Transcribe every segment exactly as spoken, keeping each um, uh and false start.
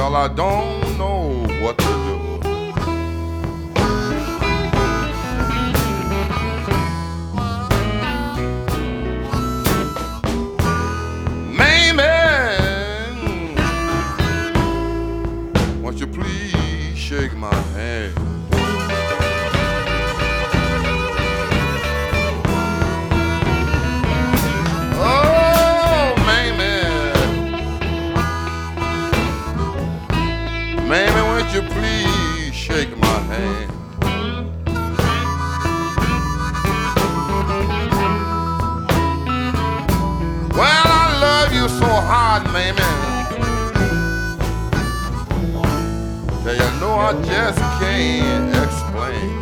well, I don't know what to do. Won't you please shake my hand? Oh, Mamie, Mamie, won't you please shake my hand? Well, I love you so hard, Mamie. You know I just can't explain.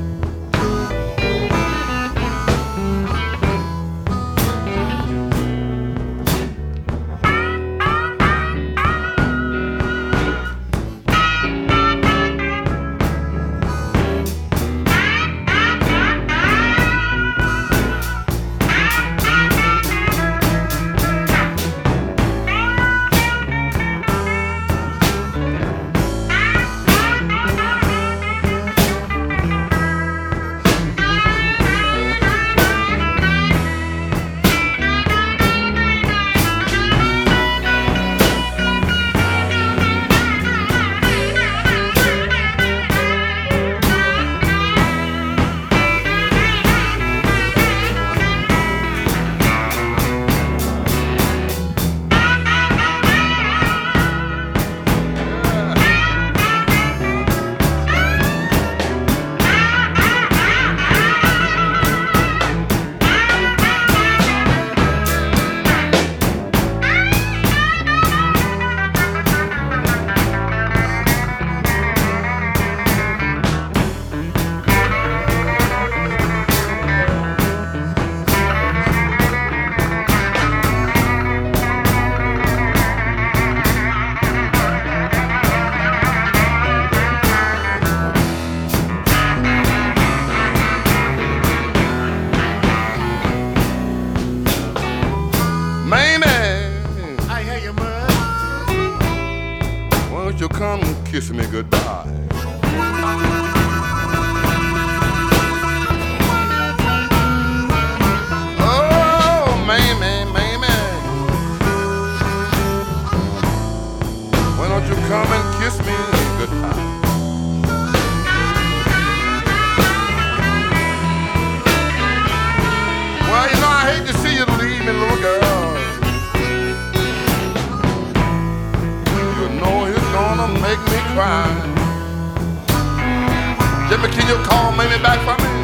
Won't you come kiss me goodbye? Oh, Mamie, Mamie, why don't you come and kiss me goodbye? Well, you know I hate to see you leave me, little girl. Gonna make me cry. Jimmy, can you call Mamie back for me?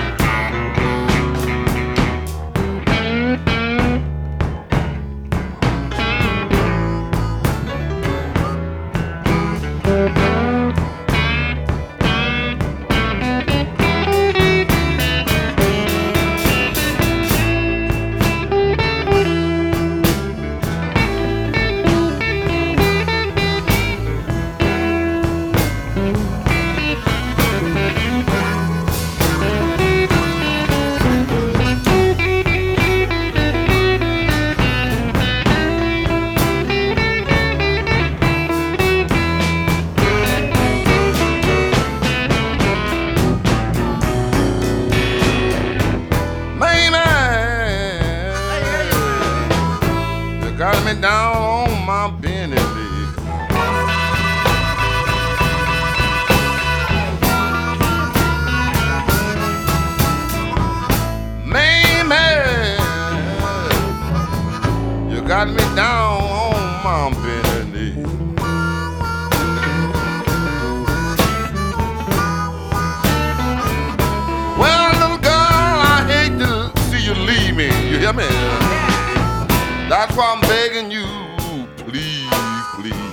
Got me down on my bending knees. Mamie, you got me down on my bending knees. Well, little girl, I hate to see you leave me. You hear me? That's why I'm begging you, please, please.